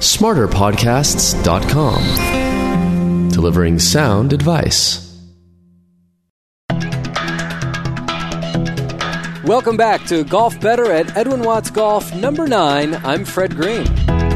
smarterpodcasts.com. Delivering sound advice. Welcome back to Golf Better at Edwin Watts Golf number 9. I'm Fred Green.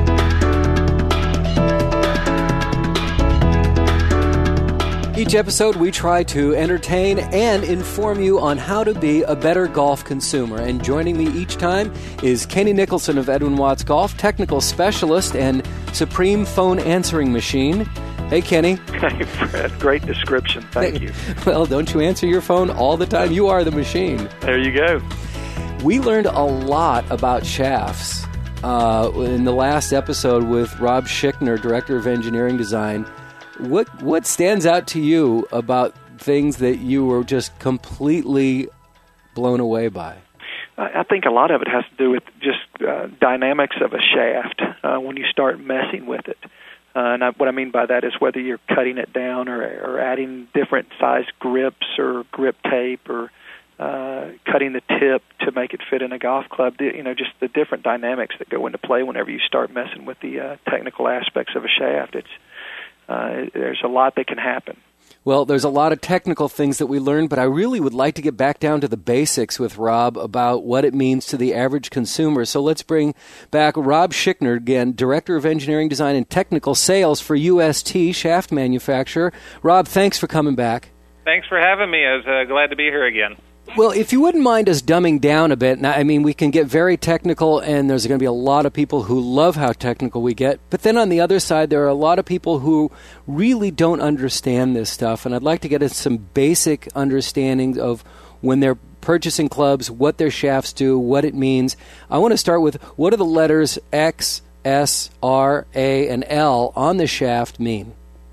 Each episode, we try to entertain and inform you on how to be a better golf consumer. And joining me each time is Kenny Nicholson of Edwin Watts Golf, technical specialist and supreme phone answering machine. Hey, Kenny. Hey, Fred. Great description. Thank you. Well, don't you answer your phone all the time? You are the machine. There you go. We learned a lot about shafts in the last episode with Rob Schickner, Director of Engineering Design. What stands out to you about things that you were just completely blown away by? I think a lot of it has to do with just dynamics of a shaft when you start messing with it. What I mean by that is whether you're cutting it down or adding different size grips or grip tape or cutting the tip to make it fit in a golf club. Just the different dynamics that go into play whenever you start messing with the technical aspects of a shaft. There's a lot that can happen. Well, there's a lot of technical things that we learned, but I really would like to get back down to the basics with Rob about what it means to the average consumer. So let's bring back Rob Schickner, again, Director of Engineering Design and Technical Sales for UST, shaft manufacturer. Rob, thanks for coming back. Thanks for having me. I was glad to be here again. Well, if you wouldn't mind us dumbing down a bit, I mean, we can get very technical, and there's going to be a lot of people who love how technical we get. But then on the other side, there are a lot of people who really don't understand this stuff, and I'd like to get at some basic understanding of when they're purchasing clubs, what their shafts do, what it means. I want to start with, what do the letters X, S, R, A, and L on the shaft mean?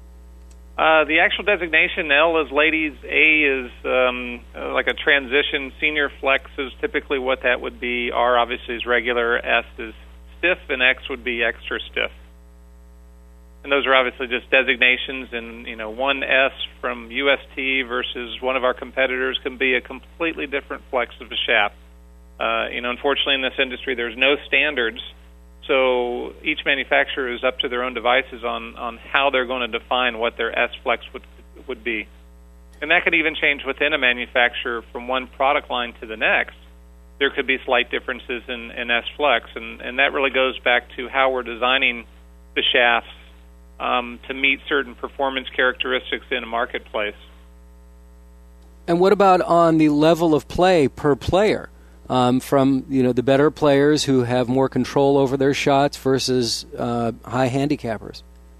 The actual designation, L is ladies, A is like a transition, senior flex is typically what that would be, R obviously is regular, S is stiff, and X would be extra stiff. And those are obviously just designations, and one S from UST versus one of our competitors can be a completely different flex of a shaft. Unfortunately in this industry there's no standards. So each manufacturer is up to their own devices on how they're going to define what their S-Flex would be. And that could even change within a manufacturer from one product line to the next. There could be slight differences in S-Flex, and that really goes back to how we're designing the shafts to meet certain performance characteristics in a marketplace. And what about on the level of play per player? From the better players who have more control over their shots versus high handicappers?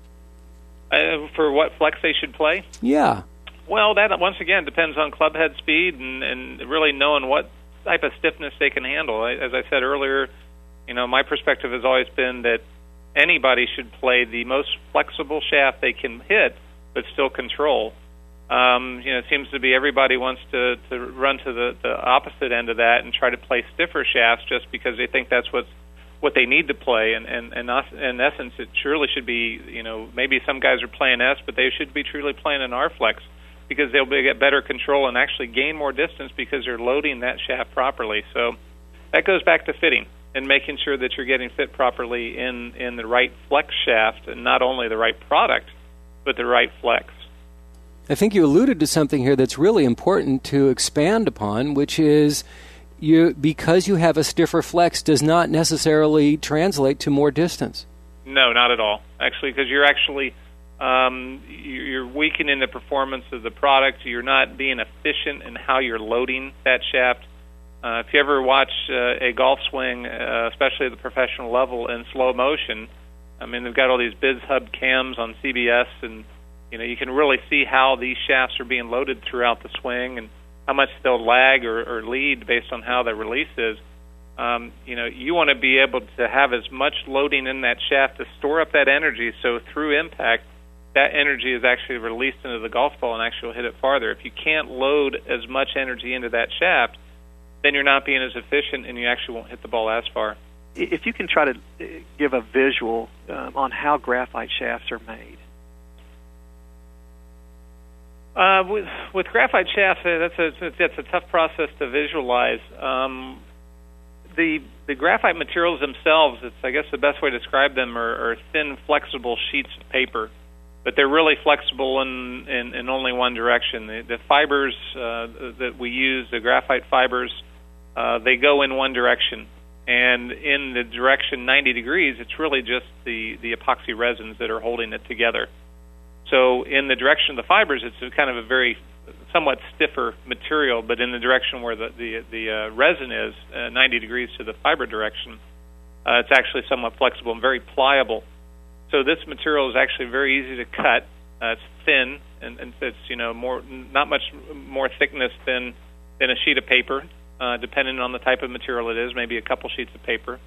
For what flex they should play? Yeah. Well, that once again depends on club head speed and really knowing what type of stiffness they can handle. As I said earlier, my perspective has always been that anybody should play the most flexible shaft they can hit, but still control. It seems to be everybody wants to run to the opposite end of that and try to play stiffer shafts just because they think that's what they need to play. And in essence, it surely should be, maybe some guys are playing S, but they should be truly playing an R flex because they'll get better control and actually gain more distance because they're loading that shaft properly. So that goes back to fitting and making sure that you're getting fit properly in the right flex shaft, and not only the right product, but the right flex. I think you alluded to something here that's really important to expand upon, which is because you have a stiffer flex does not necessarily translate to more distance. No, not at all. Actually, because you're you're weakening the performance of the product. You're not being efficient in how you're loading that shaft. If you ever watch a golf swing, especially at the professional level, in slow motion, I mean, they've got all these Biz Hub cams on CBS, and you can really see how these shafts are being loaded throughout the swing and how much they'll lag or lead based on how the release is. You want to be able to have as much loading in that shaft to store up that energy so through impact, that energy is actually released into the golf ball and actually hit it farther. If you can't load as much energy into that shaft, then you're not being as efficient and you actually won't hit the ball as far. If you can try to give a visual on how graphite shafts are made. With graphite shafts, that's a tough process to visualize. the graphite materials themselves, I guess the best way to describe them are thin, flexible sheets of paper, but they're really flexible in only one direction. The fibers that we use, the graphite fibers, they go in one direction. And in the direction 90 degrees, it's really just the epoxy resins that are holding it together. So in the direction of the fibers, it's kind of a very somewhat stiffer material, but in the direction where the resin is, 90 degrees to the fiber direction, it's actually somewhat flexible and very pliable. So this material is actually very easy to cut. It's thin, and it's not much more thickness than a sheet of paper, depending on the type of material it is, maybe a couple sheets of paper.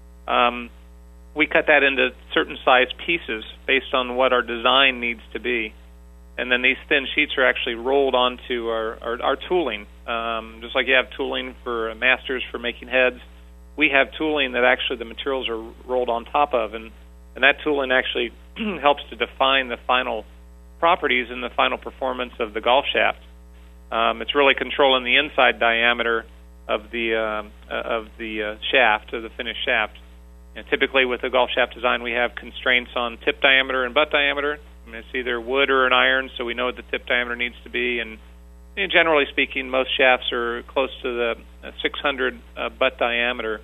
We cut that into certain size pieces based on what our design needs to be. And then these thin sheets are actually rolled onto our tooling. Just like you have tooling for masters for making heads, we have tooling that actually the materials are rolled on top of. And that tooling actually helps to define the final properties and the final performance of the golf shaft. It's really controlling the inside diameter of the shaft, of the finished shaft. And typically with the golf shaft design, we have constraints on tip diameter and butt diameter. I mean, it's either wood or an iron, so we know what the tip diameter needs to be. And generally speaking, most shafts are close to the 600 butt diameter,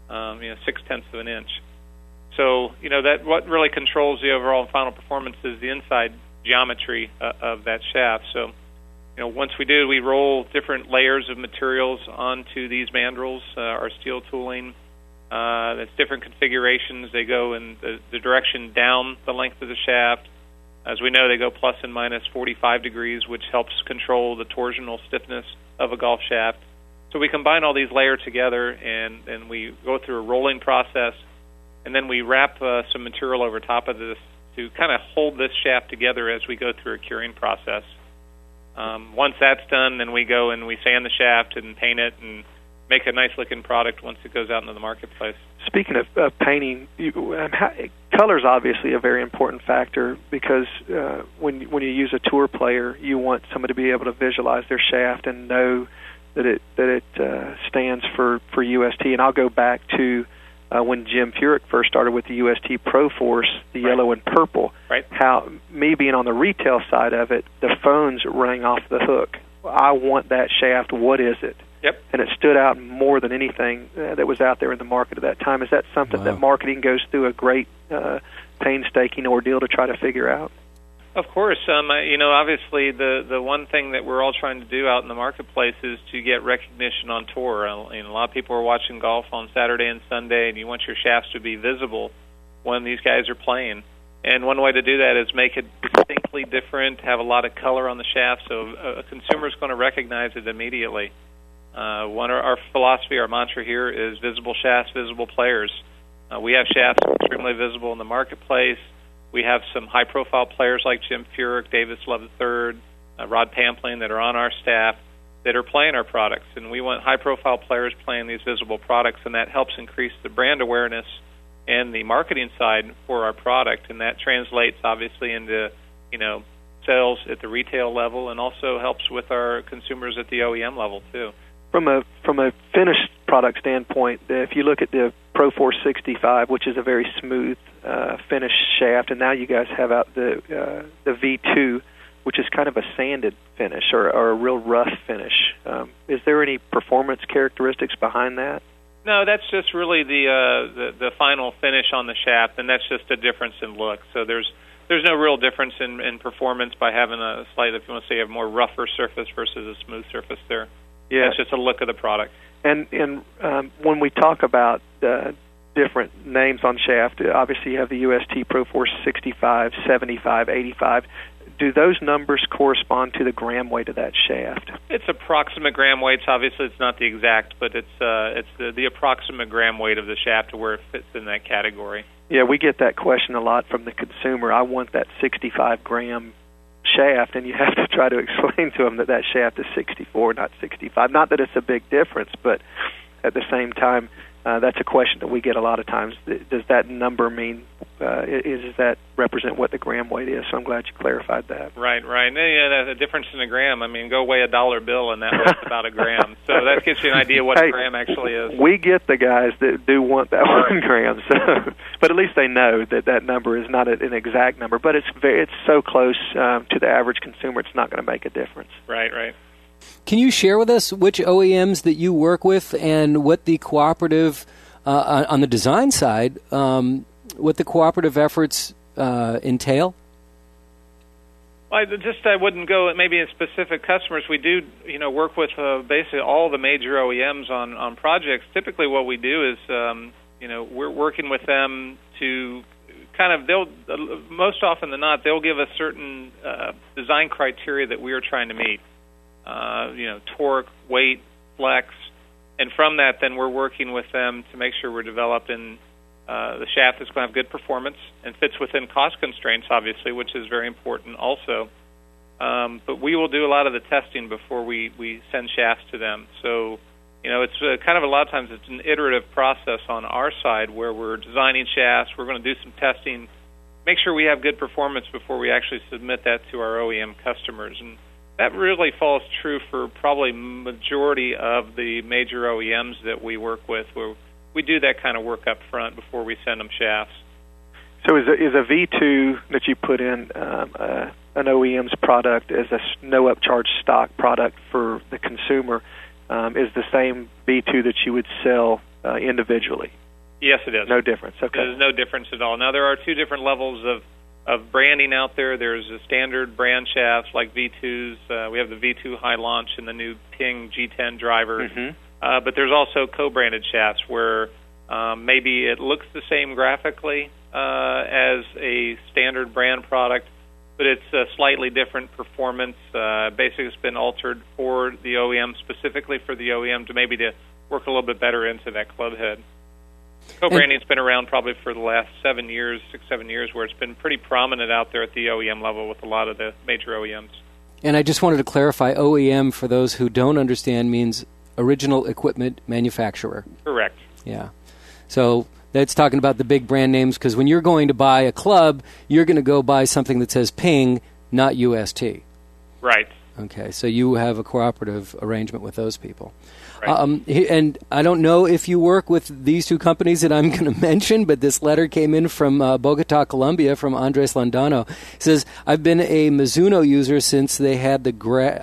0.6 of an inch. So, that what really controls the overall final performance is the inside geometry of that shaft. So, once we do, we roll different layers of materials onto these mandrels, our steel tooling. That's different configurations. They go in the direction down the length of the shaft. As we know, they go plus and minus 45 degrees, which helps control the torsional stiffness of a golf shaft. So we combine all these layers together, and we go through a rolling process, and then we wrap some material over top of this to kind of hold this shaft together as we go through a curing process. Once that's done, then we go and we sand the shaft and paint it and make a nice-looking product once it goes out into the marketplace. Speaking of painting, color is obviously a very important factor because when you use a tour player, you want somebody to be able to visualize their shaft and know that it stands for UST. And I'll go back to when Jim Furyk first started with the UST Pro Force, the yellow and purple. Right. How me being on the retail side of it, the phones rang off the hook. I want that shaft. What is it? Yep. And it stood out more than anything that was out there in the market at that time. Is that something that marketing goes through a great painstaking ordeal to try to figure out? Of course. Obviously the one thing that we're all trying to do out in the marketplace is to get recognition on tour. A lot of people are watching golf on Saturday and Sunday, and you want your shafts to be visible when these guys are playing. And one way to do that is make it distinctly different, have a lot of color on the shaft, so a consumer is going to recognize it immediately. Our philosophy, our mantra here is visible shafts, visible players. We have shafts extremely visible in the marketplace. We have some high-profile players like Jim Furyk, Davis Love III, Rod Pamplin that are on our staff that are playing our products. And we want high-profile players playing these visible products, and that helps increase the brand awareness and the marketing side for our product. And that translates, obviously, into, sales at the retail level and also helps with our consumers at the OEM level, too. From a finished product standpoint, if you look at the Pro Force 65, which is a very smooth finished shaft, and now you guys have out the V2, which is kind of a sanded finish or a real rough finish. Is there any performance characteristics behind that? No, that's just really the final finish on the shaft, and that's just a difference in look. So there's no real difference in performance by having a slight, if you want to say, a more rougher surface versus a smooth surface there. Yeah, it's just a look of the product. And when we talk about different names on shaft, obviously you have the UST Pro Force 65, 75, 85. Do those numbers correspond to the gram weight of that shaft? It's approximate gram weights. Obviously, it's not the exact, but it's the approximate gram weight of the shaft to where it fits in that category. Yeah, we get that question a lot from the consumer. I want that 65-gram shaft, and you have to try to explain to them that shaft is 64, not 65. Not that it's a big difference, but at the same time, that's a question that we get a lot of times. Does that number mean is that represent what the gram weight is. So I'm glad you clarified that. Right. Yeah, the difference in a gram. I mean, go weigh $1 bill, and that weighs about a gram. So that gives you an idea what a gram actually is. We get the guys that do want that 1 gram, so, but at least they know that number is not an exact number. But it's so close to the average consumer, it's not going to make a difference. Right. Can you share with us which OEMs that you work with and what the cooperative, on the design side, what the cooperative efforts entail? Well, I wouldn't go maybe in specific customers. We do, work with basically all the major OEMs on projects. Typically, what we do is, we're working with them to most often than not, they'll give us certain design criteria that we are trying to meet. Torque, weight, flex, and from that, then we're working with them to make sure we're developing the shaft that's going to have good performance and fits within cost constraints, obviously, which is very important also. But we will do a lot of the testing before we send shafts to them. So, it's kind of a lot of times it's an iterative process on our side where we're designing shafts, we're going to do some testing, make sure we have good performance before we actually submit that to our OEM customers. And that really falls true for probably majority of the major OEMs that we work with, where we do that kind of work up front before we send them shafts. So is a V2 that you put in an OEM's product as a no upcharge stock product for the consumer is the same V2 that you would sell individually? Yes, it is. No difference. Okay. There's no difference at all. Now, there are two different levels of branding out there. There's a standard brand shafts like V2s. We have the V2 High Launch and the new Ping G10 driver. Mm-hmm. But there's also co-branded shafts where maybe it looks the same graphically as a standard brand product, but it's a slightly different performance. Basically, it's been altered for the OEM, specifically for the OEM, to work a little bit better into that club head. Co-branding's been around probably for the last 6-7 years, where it's been pretty prominent out there at the OEM level with a lot of the major OEMs. And I just wanted to clarify, OEM, for those who don't understand, means original equipment manufacturer. Correct. Yeah. So that's talking about the big brand names, because when you're going to buy a club, you're going to go buy something that says Ping, not UST. Right. Okay, so you have a cooperative arrangement with those people. Right. And I don't know if you work with these two companies that I'm going to mention, but this letter came in from Bogota, Colombia, from Andres Landano. He says, I've been a Mizuno user since they had the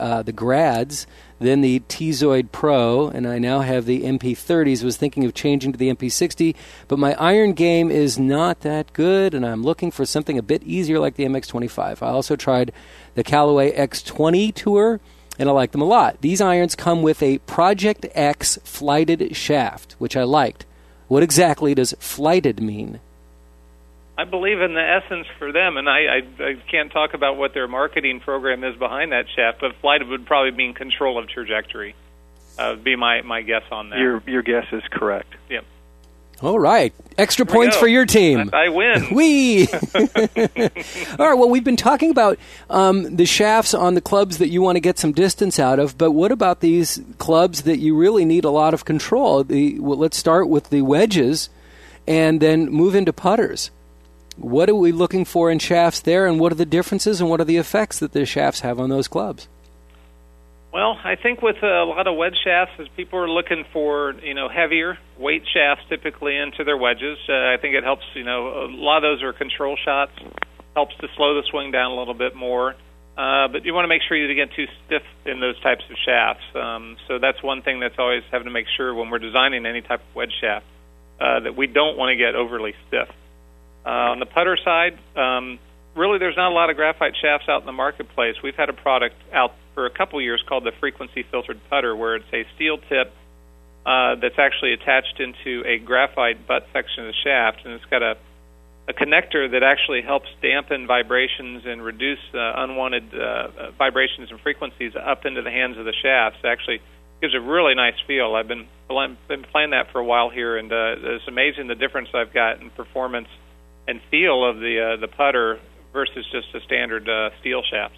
Grads, then the T-Zoid Pro, and I now have the MP30s. Was thinking of changing to the MP60, but my iron game is not that good, and I'm looking for something a bit easier like the MX25. I also tried the Callaway X20 Tour, and I like them a lot. These irons come with a Project X flighted shaft, which I liked. What exactly does flighted mean? I believe in the essence for them, and I can't talk about what their marketing program is behind that shaft, but flighted would probably mean control of trajectory. Would be my guess on that. Your guess is correct. Yep. All right. Extra points for your team. I win. Whee! All right, well, we've been talking about the shafts on the clubs that you want to get some distance out of, but what about these clubs that you really need a lot of control? Let's start with the wedges and then move into putters. What are we looking for in shafts there, and what are the differences and what are the effects that the shafts have on those clubs? Well, I think with a lot of wedge shafts, as people are looking for, heavier weight shafts typically into their wedges, I think it helps, a lot of those are control shots, helps to slow the swing down a little bit more. But you want to make sure you don't get too stiff in those types of shafts. So that's one thing that's always having to make sure when we're designing any type of wedge shaft, that we don't want to get overly stiff. On the putter side, really there's not a lot of graphite shafts out in the marketplace. We've had a product out for a couple years called the frequency filtered putter, where it's a steel tip that's actually attached into a graphite butt section of the shaft, and it's got a connector that actually helps dampen vibrations and reduce unwanted vibrations and frequencies up into the hands of the shafts. It actually gives a really nice feel. I've been playing that for a while here, and it's amazing the difference I've got in performance and feel of the putter versus just a standard steel shaft.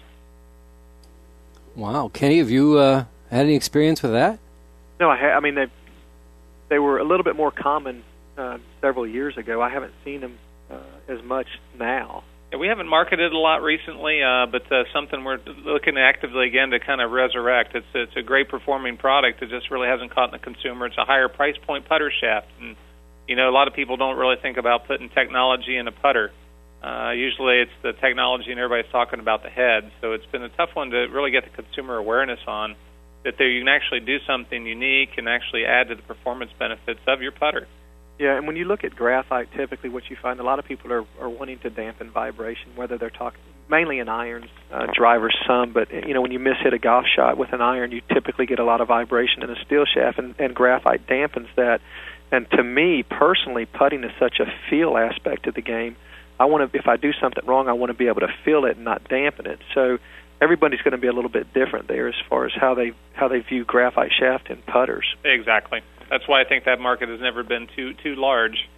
Wow. Kenny, have you had any experience with that? No, I mean, they were a little bit more common several years ago. I haven't seen them as much now. Yeah, we haven't marketed a lot recently, but something we're looking actively again to kind of resurrect. It's a great performing product. It just really hasn't caught the consumer. It's a higher price point putter shaft, and a lot of people don't really think about putting technology in a putter. Usually, it's the technology, and everybody's talking about the head. So it's been a tough one to really get the consumer awareness on that you can actually do something unique and actually add to the performance benefits of your putter. Yeah, and when you look at graphite, typically what you find, a lot of people are wanting to dampen vibration, whether they're talking mainly in irons, drivers some, but when you miss hit a golf shot with an iron, you typically get a lot of vibration in a steel shaft, and graphite dampens that. And to me, personally, putting is such a feel aspect of the game. If I do something wrong, I want to be able to feel it and not dampen it. So everybody's going to be a little bit different there as far as how they view graphite shaft and putters. Exactly. That's why I think that market has never been too large.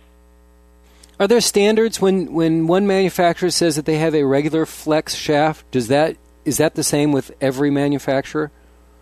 Are there standards when one manufacturer says that they have a regular flex shaft? Is that the same with every manufacturer?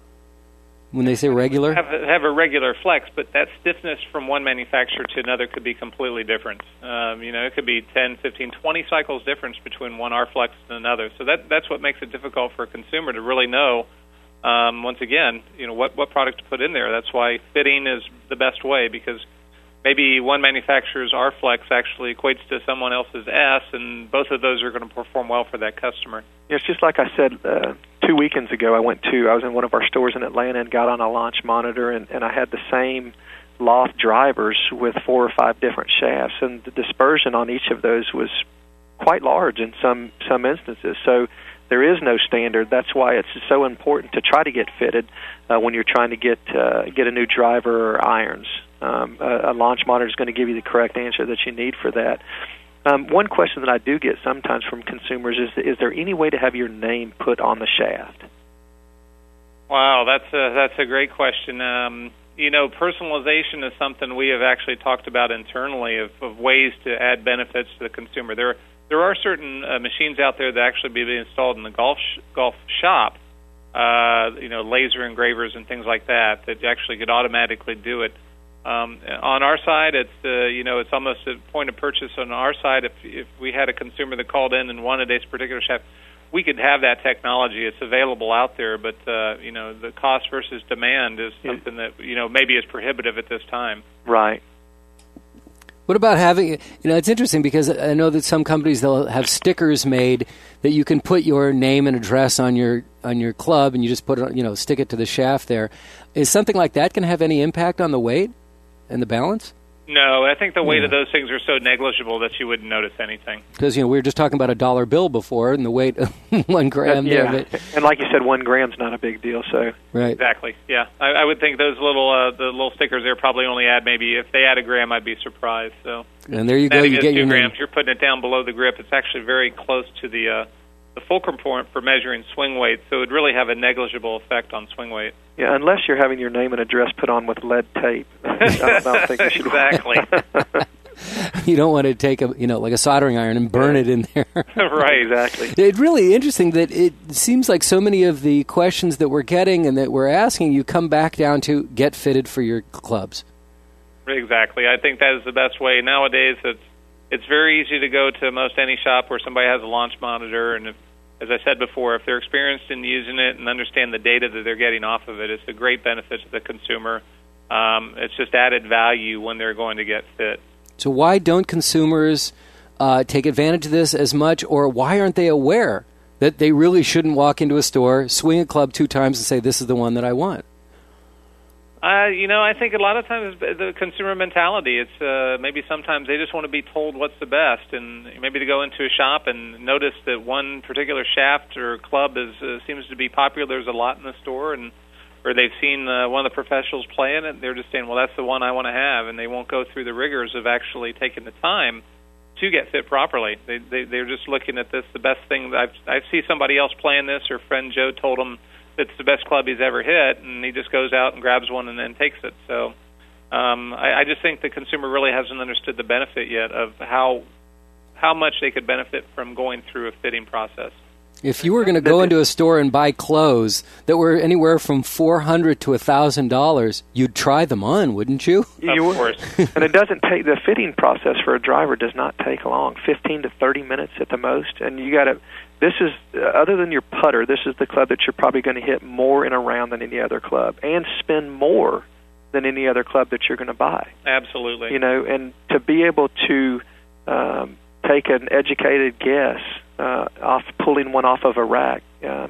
When they say regular? Have a regular flex, but that stiffness from one manufacturer to another could be completely different. It could be 10, 15, 20 cycles difference between one R-Flex and another. So that's what makes it difficult for a consumer to really know, once again, what product to put in there. That's why fitting is the best way, because maybe one manufacturer's R-Flex actually equates to someone else's S, and both of those are going to perform well for that customer. Yeah, it's just like I said 2 weekends ago. I was in one of our stores in Atlanta and got on a launch monitor, and I had the same loft drivers with 4 or 5 different shafts, and the dispersion on each of those was quite large in some instances. So there is no standard. That's why it's so important to try to get fitted when you're trying to get a new driver or irons. A launch monitor is going to give you the correct answer that you need for that. One question that I do get sometimes from consumers is there any way to have your name put on the shaft? Wow, that's a great question. Personalization is something we have actually talked about internally of ways to add benefits to the consumer. There are certain machines out there that actually be installed in the golf shop, laser engravers and things like that actually could automatically do it. On our side, it's almost a point of purchase on our side. If we had a consumer that called in and wanted a particular shaft, we could have that technology. It's available out there, but the cost versus demand is something that maybe is prohibitive at this time. Right. What about having? It's interesting because I know that some companies, they'll have stickers made that you can put your name and address on your club, and you just put it, stick it to the shaft there. Is something like that going to have any impact on the weight and the balance? No, I think the weight of those things are so negligible that you wouldn't notice anything. Because, we were just talking about a dollar bill before, and the weight of 1 gram there. But, and like you said, 1 gram's not a big deal, so. Right. Exactly, yeah. I would think those the little stickers there probably only add maybe, if they add a gram, I'd be surprised. So. And there you go, you get 2 your grams, you're putting it down below the grip. It's actually very close to the fulcrum point for measuring swing weight, so it would really have a negligible effect on swing weight. Yeah, unless you're having your name and address put on with lead tape. I don't think you should. Exactly. You don't want to take like a soldering iron and burn it in there. Right, exactly. It's really interesting that it seems like so many of the questions that we're getting and that we're asking you come back down to get fitted for your clubs. Exactly. I think that is the best way. Nowadays, it's very easy to go to most any shop where somebody has a launch monitor, and as I said before, if they're experienced in using it and understand the data that they're getting off of it, it's a great benefit to the consumer. It's just added value when they're going to get fit. So why don't consumers take advantage of this as much, or why aren't they aware that they really shouldn't walk into a store, swing a club 2 times, and say, this is the one that I want? I think a lot of times the consumer mentality, it's maybe sometimes they just want to be told what's the best, and maybe to go into a shop and notice that one particular shaft or club seems to be popular. There's a lot in the store, or they've seen one of the professionals playing it, and they're just saying, well, that's the one I want to have, and they won't go through the rigors of actually taking the time to get fit properly. They're just looking at this, the best thing. I see somebody else playing this, or friend Joe told him it's the best club he's ever hit, and he just goes out and grabs one and then takes it. So I just think the consumer really hasn't understood the benefit yet of how much they could benefit from going through a fitting process. If you were going to go into a store and buy clothes that were anywhere from $400 to $1,000, you'd try them on, wouldn't you? You would. And it doesn't take, the fitting process for a driver does not take long, 15 to 30 minutes at the most. And you got to, this is, other than your putter, this is the club that you're probably going to hit more in a round than any other club and spend more than any other club that you're going to buy. Absolutely. You know, and to be able to take an educated guess off pulling one off of a rack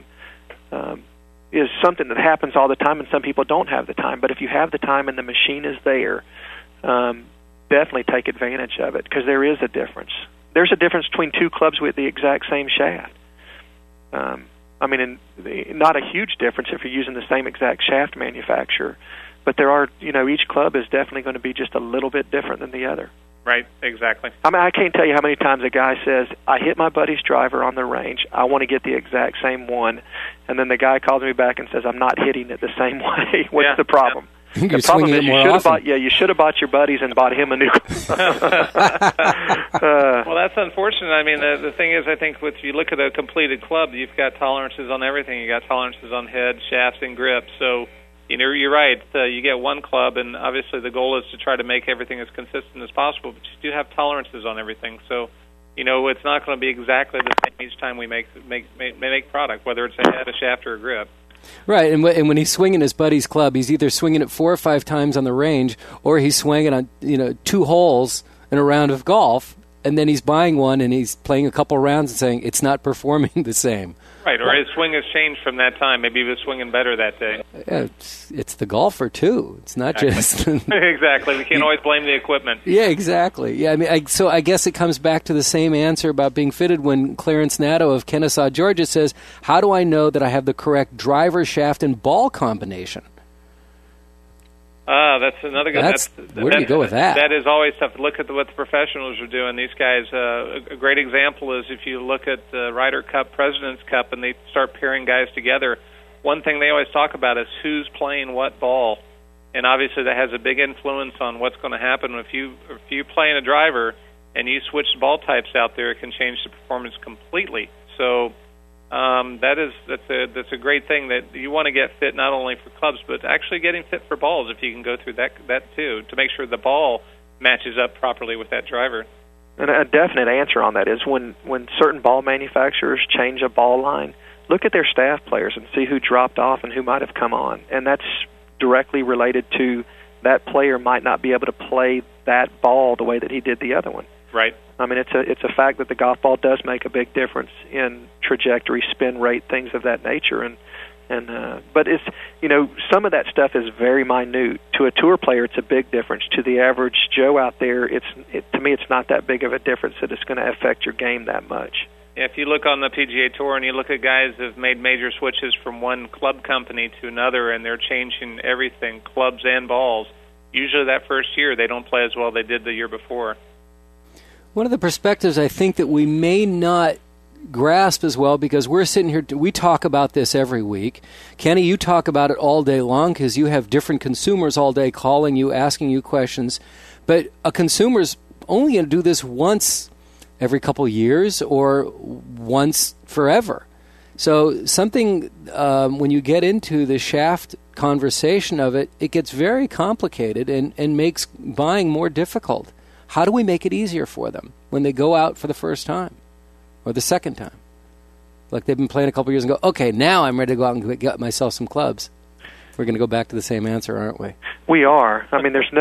is something that happens all the time, and some people don't have the time. But if you have the time and the machine is there, definitely take advantage of it, because there is a difference. There's a difference between two clubs with the exact same shaft. I mean, not a huge difference if you're using the same exact shaft manufacturer, but there are, you know, each club is definitely going to be just a little bit different than the other. Right, exactly. I mean, I can't tell you how many times a guy says, I hit my buddy's driver on the range, I want to get the exact same one, and then the guy calls me back and says, I'm not hitting it the same way. What's the problem? Yeah. The problem is you should have bought your buddies and bought him a new Well, that's unfortunate. I mean, the thing is, I think if you look at a completed club, you've got tolerances on everything. You've got tolerances on head, shafts, and grip. So, you know, you're right. You get one club, and obviously the goal is to try to make everything as consistent as possible, but you do have tolerances on everything. So, you know, it's not going to be exactly the same each time we make product, whether it's a head, a shaft, or a grip. Right, and when he's swinging his buddy's club, he's either swinging it 4 or 5 times on the range, or he's swinging on 2 holes in a round of golf, and then he's buying one and he's playing a couple rounds and saying it's not performing the same. Right, or his swing has changed from that time. Maybe he was swinging better that day. Yeah, it's the golfer too. It's not just exactly. We can't always blame the equipment. Yeah, exactly. Yeah, I mean, so I guess it comes back to the same answer about being fitted when Clarence Nadeau of Kennesaw, Georgia says, "How do I know that I have the correct driver, shaft, and ball combination?" That's another good. Where do you go with that? That is always tough. Look at what the professionals are doing. These guys. A great example is if you look at the Ryder Cup, President's Cup, and they start pairing guys together. One thing they always talk about is who's playing what ball, and obviously that has a big influence on what's going to happen if you playing a driver and you switch ball types out there. It can change the performance completely. So. That's a great thing that you want to get fit not only for clubs but actually getting fit for balls if you can go through that too to make sure the ball matches up properly with that driver. And a definite answer on that is when certain ball manufacturers change a ball line, look at their staff players and see who dropped off and who might have come on, and that's directly related to that player might not be able to play that ball the way that he did the other one. Right. I mean, it's a fact that the golf ball does make a big difference in trajectory, spin rate, things of that nature, but it's, you know, some of that stuff is very minute. To a tour player, it's a big difference. To the average Joe out there, to me, it's not that big of a difference that it's going to affect your game that much. Yeah, if you look on the PGA Tour and you look at guys that have made major switches from one club company to another, and they're changing everything, clubs and balls, usually that first year they don't play as well as they did the year before. One of the perspectives I think that we may not grasp as well, because we're sitting here, we talk about this every week. Kenny, you talk about it all day long because you have different consumers all day calling you, asking you questions. But a consumer's only going to do this once every couple years or once forever. So something, when you get into the shaft conversation of it, it gets very complicated and makes buying more difficult. How do we make it easier for them when they go out for the first time or the second time? Like they've been playing a couple years and go, okay, now I'm ready to go out and get myself some clubs. We're going to go back to the same answer, aren't we? We are. I mean, there's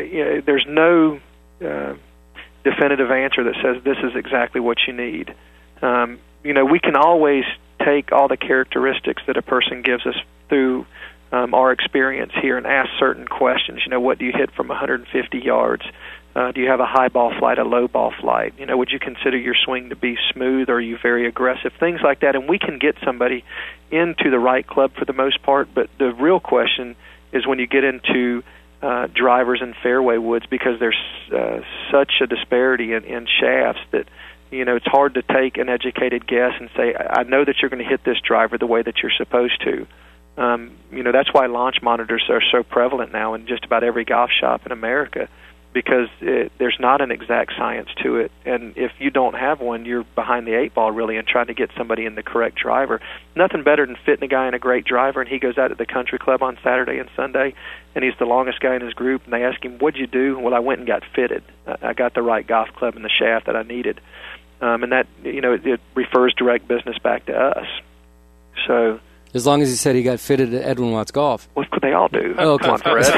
no definitive answer that says this is exactly what you need. You know, we can always take all the characteristics that a person gives us through our experience here and ask certain questions. You know, what do you hit from 150 yards? Do you have a high ball flight, a low ball flight? You know, would you consider your swing to be smooth, or are you very aggressive? Things like that, and we can get somebody into the right club for the most part. But the real question is when you get into drivers and fairway woods, because there's such a disparity in shafts that, you know, it's hard to take an educated guess and say, I know that you're going to hit this driver the way that you're supposed to. You know, that's why launch monitors are so prevalent now in just about every golf shop in America, because there's not an exact science to it. And if you don't have one, you're behind the eight ball, really, and trying to get somebody in the correct driver. Nothing better than fitting a guy in a great driver, and he goes out to the country club on Saturday and Sunday, and he's the longest guy in his group, and they ask him, what'd you do? Well, I went and got fitted. I got the right golf club and the shaft that I needed. And that, it refers direct business back to us. So, as long as he said he got fitted at Edwin Watts Golf. Well, they all do. Oh, okay. Come on, Fred.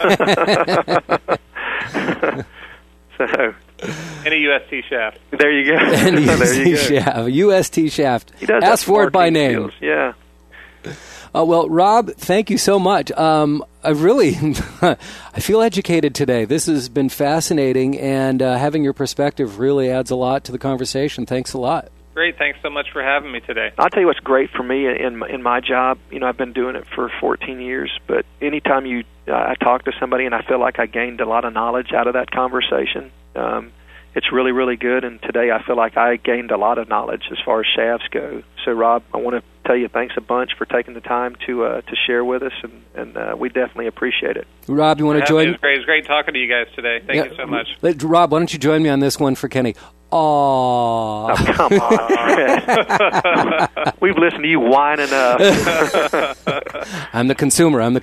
So, and a UST shaft. There you go. And a UST shaft. He does. Ask for it by name. Skills. Yeah. Well, Rob, thank you so much. I feel educated today. This has been fascinating, and having your perspective really adds a lot to the conversation. Thanks a lot. Great. Thanks so much for having me today. I'll tell you what's great for me in my job. I've been doing it for 14 years, but anytime I talk to somebody and I feel like I gained a lot of knowledge out of that conversation, it's really, really good. And today I feel like I gained a lot of knowledge as far as shafts go. So, Rob, I want to tell you thanks a bunch for taking the time to share with us, and we definitely appreciate it. Rob, you want to join? It was great talking to you guys today. Thank you so much. Rob, why don't you join me on this one for Kenny? Aww. Oh, come on. We've listened to you whine enough. I'm the consumer. All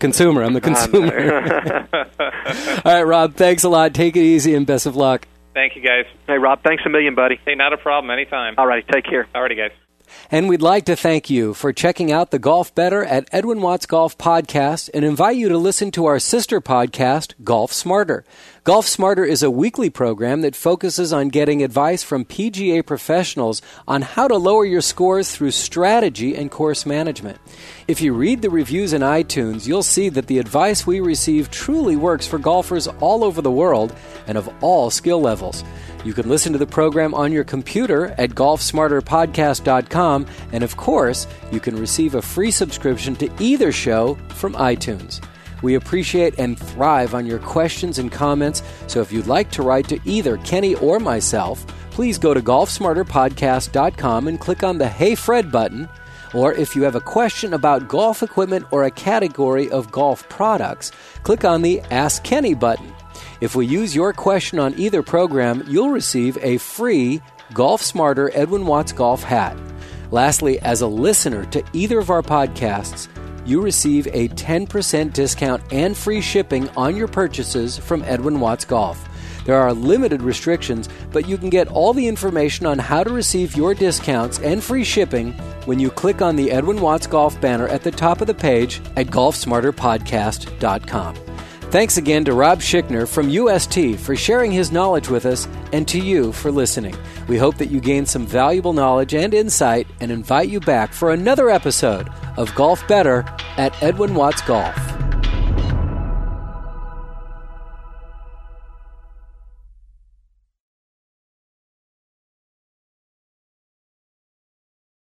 right, Rob, thanks a lot. Take it easy and best of luck. Thank you, guys. Hey, Rob, thanks a million, buddy. Hey, not a problem. Anytime. All right, take care. All righty, guys. And we'd like to thank you for checking out the Golf Better at Edwin Watts Golf Podcast and invite you to listen to our sister podcast, Golf Smarter. Golf Smarter is a weekly program that focuses on getting advice from PGA professionals on how to lower your scores through strategy and course management. If you read the reviews in iTunes, you'll see that the advice we receive truly works for golfers all over the world and of all skill levels. You can listen to the program on your computer at golfsmarterpodcast.com, and of course, you can receive a free subscription to either show from iTunes. We appreciate and thrive on your questions and comments, so if you'd like to write to either Kenny or myself, please go to golfsmarterpodcast.com and click on the Hey Fred button, or if you have a question about golf equipment or a category of golf products, click on the Ask Kenny button. If we use your question on either program, you'll receive a free Golf Smarter Edwin Watts Golf hat. Lastly, as a listener to either of our podcasts, you receive a 10% discount and free shipping on your purchases from Edwin Watts Golf. There are limited restrictions, but you can get all the information on how to receive your discounts and free shipping when you click on the Edwin Watts Golf banner at the top of the page at golfsmarterpodcast.com. Thanks again to Rob Schickner from UST for sharing his knowledge with us, and to you for listening. We hope that you gained some valuable knowledge and insight, and invite you back for another episode of Golf Better at Edwin Watts Golf.